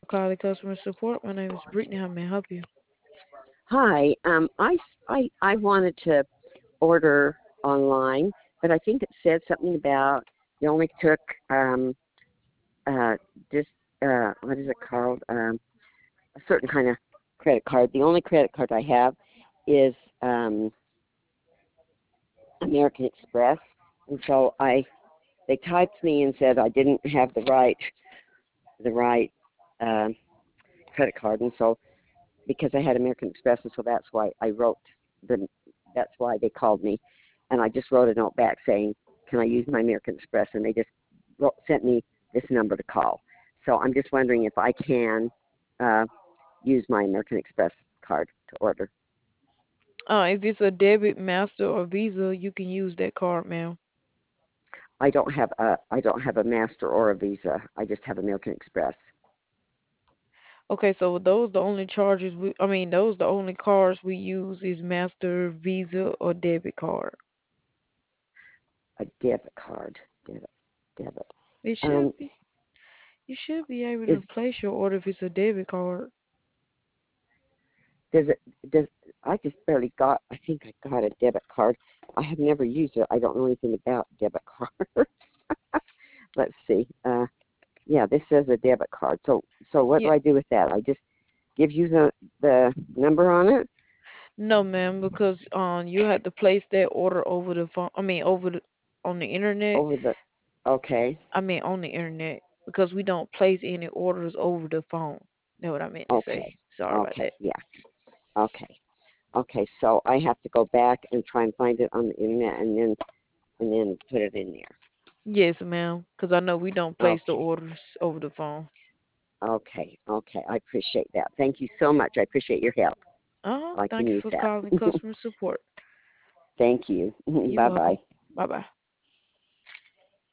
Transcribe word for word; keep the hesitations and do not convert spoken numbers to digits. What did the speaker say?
calling customer support. My name is Brittany. How may I help you? Hi. Um, I, I, I wanted to order online, but I think it said something about you only took um, uh, just uh, what is it called? Um, a certain kind of credit card. The only credit card I have is um, American Express, and so I they typed me and said I didn't have the right the right um, credit card, and so because I had American Express, and so that's why I wrote the. That's why they called me, and I just wrote a note back saying, "Can I use my American Express?" And they just wrote, sent me this number to call. So I'm just wondering if I can uh, use my American Express card to order. Uh, if it's a debit, Master, or Visa, you can use that card, ma'am. I don't have a I don't have a Master or a Visa. I just have American Express. Okay, so those the only charges we, I mean, those the only cards we use is Master, Visa, or debit card. A debit card. Debit. Debit. It should Um, be. You should be able is to place your order if it's a debit card. does it does I just barely got I think I got a debit card. I have never used it. I don't know anything about debit cards. Let's see. Uh, yeah, this says a debit card. So so what Yeah. do I do with that? I just give you the the number on it No, ma'am, because um, you have to place that order over the phone. I mean, over the on the internet. over the. Okay. I mean, on the internet because we don't place any orders over the phone. Know what I meant to say? Okay. Sorry about Okay. that. Yeah. Okay. Okay. So I have to go back and try and find it on the internet and then and then put it in there. Yes, ma'am, because I know we don't place the Okay. orders over the phone. Okay. Okay. I appreciate that. Thank you so much. I appreciate your help. Uh huh. I can Thank you use for that. calling customer support. Thank you. You're Bye bye. welcome. Bye bye.